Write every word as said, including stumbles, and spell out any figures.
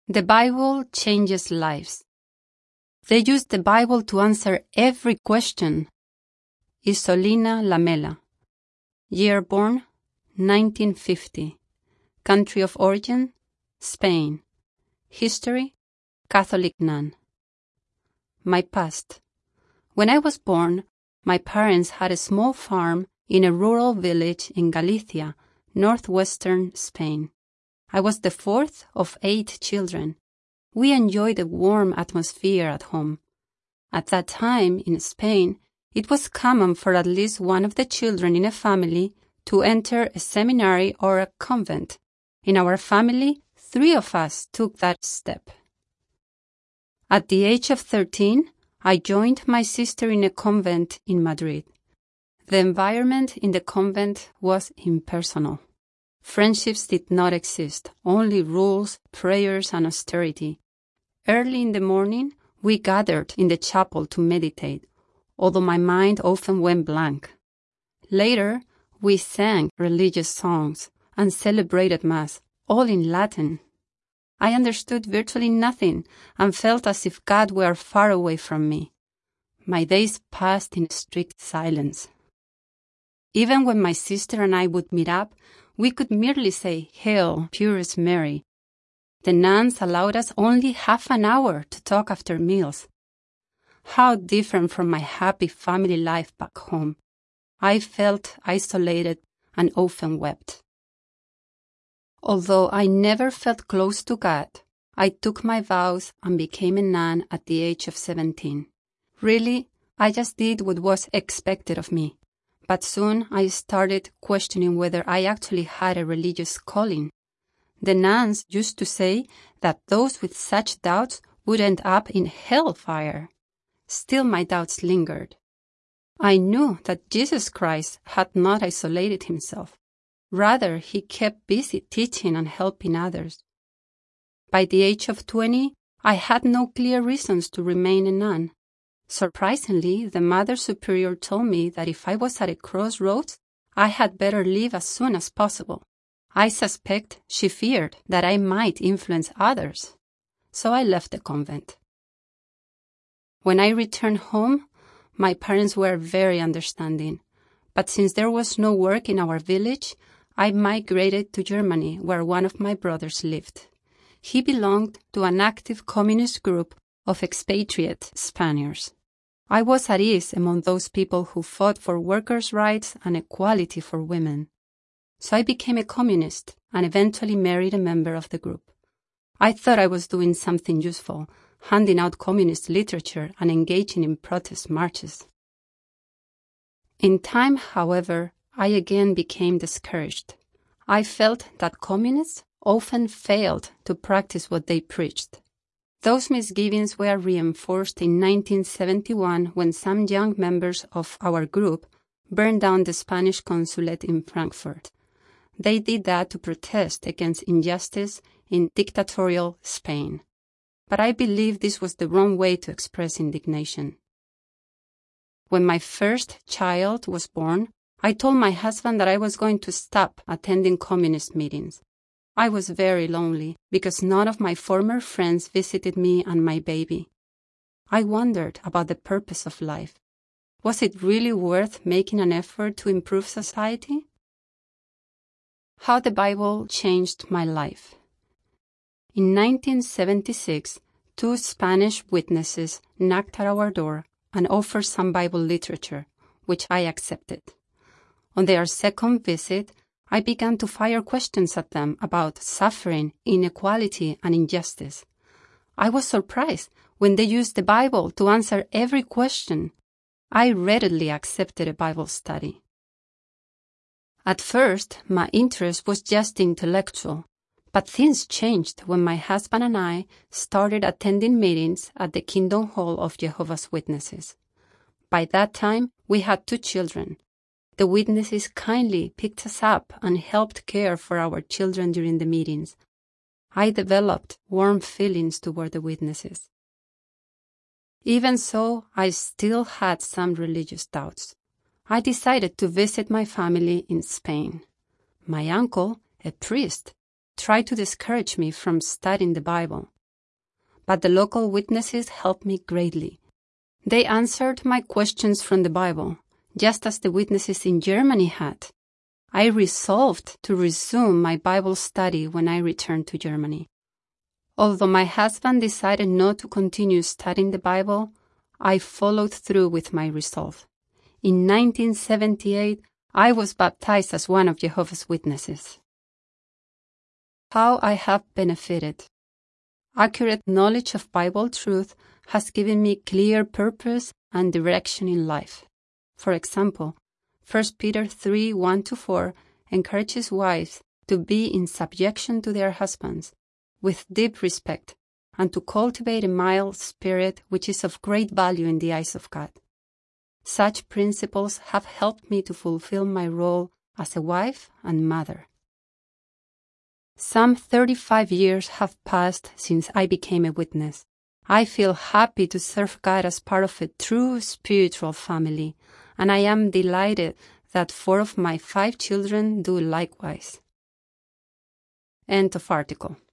The Bible changes lives. They use the Bible to answer every question. Isolina Lamela. Year born, nineteen fifty. Country of origin, Spain. History, Catholic nun. My past. When I was born, my parents had a small farm in a rural village in Galicia, northwestern Spain. I was the fourth of eight children. We enjoyed a warm atmosphere at home. At that time, in Spain, it was common for at least one of the children in a family to enter a seminary or a convent. In our family, three of us took that step. At the age of thirteen, I joined my sister in a convent in Madrid. The environment in the convent was impersonal. Friendships did not exist, only rules, prayers, and austerity. Early in the morning, we gathered in the chapel to meditate, although my mind often went blank. Later, we sang religious songs and celebrated Mass, all in Latin. I understood virtually nothing and felt as if God were far away from me. My days passed in strict silence. Even when my sister and I would meet up, we could merely say, "Hail, purest Mary." The nuns allowed us only half an hour to talk after meals. How different from my happy family life back home. I felt isolated and often wept. Although I never felt close to God, I took my vows and became a nun at the age of seventeen. Really, I just did what was expected of me. But soon I started questioning whether I actually had a religious calling. The nuns used to say that those with such doubts would end up in hellfire. Still my doubts lingered. I knew that Jesus Christ had not isolated himself. Rather, he kept busy teaching and helping others. By the age of twenty, I had no clear reasons to remain a nun. Surprisingly, the Mother Superior told me that if I was at a crossroads, I had better leave as soon as possible. I suspect she feared that I might influence others, so I left the convent. When I returned home, my parents were very understanding, but since there was no work in our village, I migrated to Germany, where one of my brothers lived. He belonged to an active communist group of expatriate Spaniards. I was at ease among those people who fought for workers' rights and equality for women. So I became a communist and eventually married a member of the group. I thought I was doing something useful, handing out communist literature and engaging in protest marches. In time, however, I again became discouraged. I felt that communists often failed to practice what they preached. Those misgivings were reinforced in nineteen seventy-one when some young members of our group burned down the Spanish consulate in Frankfurt. They did that to protest against injustice in dictatorial Spain. But I believe this was the wrong way to express indignation. When my first child was born, I told my husband that I was going to stop attending communist meetings. I was very lonely because none of my former friends visited me and my baby. I wondered about the purpose of life. Was it really worth making an effort to improve society? How the Bible changed my life. In nineteen seventy-six, two Spanish witnesses knocked at our door and offered some Bible literature, which I accepted. On their second visit, I began to fire questions at them about suffering, inequality, and injustice. I was surprised when they used the Bible to answer every question. I readily accepted a Bible study. At first, my interest was just intellectual, but things changed when my husband and I started attending meetings at the Kingdom Hall of Jehovah's Witnesses. By that time, we had two children. The witnesses kindly picked us up and helped care for our children during the meetings. I developed warm feelings toward the witnesses. Even so, I still had some religious doubts. I decided to visit my family in Spain. My uncle, a priest, tried to discourage me from studying the Bible. but the local witnesses helped me greatly. They answered my questions from the Bible, just as the witnesses in Germany had. I resolved to resume my Bible study when I returned to Germany. Although my husband decided not to continue studying the Bible, I followed through with my resolve. In nineteen seventy-eight, I was baptized as one of Jehovah's Witnesses. How I have benefited. Accurate knowledge of Bible truth has given me clear purpose and direction in life. For example, First Peter three, one to four encourages wives to be in subjection to their husbands, with deep respect, and to cultivate a mild spirit which is of great value in the eyes of God. Such principles have helped me to fulfill my role as a wife and mother. Some thirty-five years have passed since I became a witness. I feel happy to serve God as part of a true spiritual family, and I am delighted that four of my five children do likewise. End of article.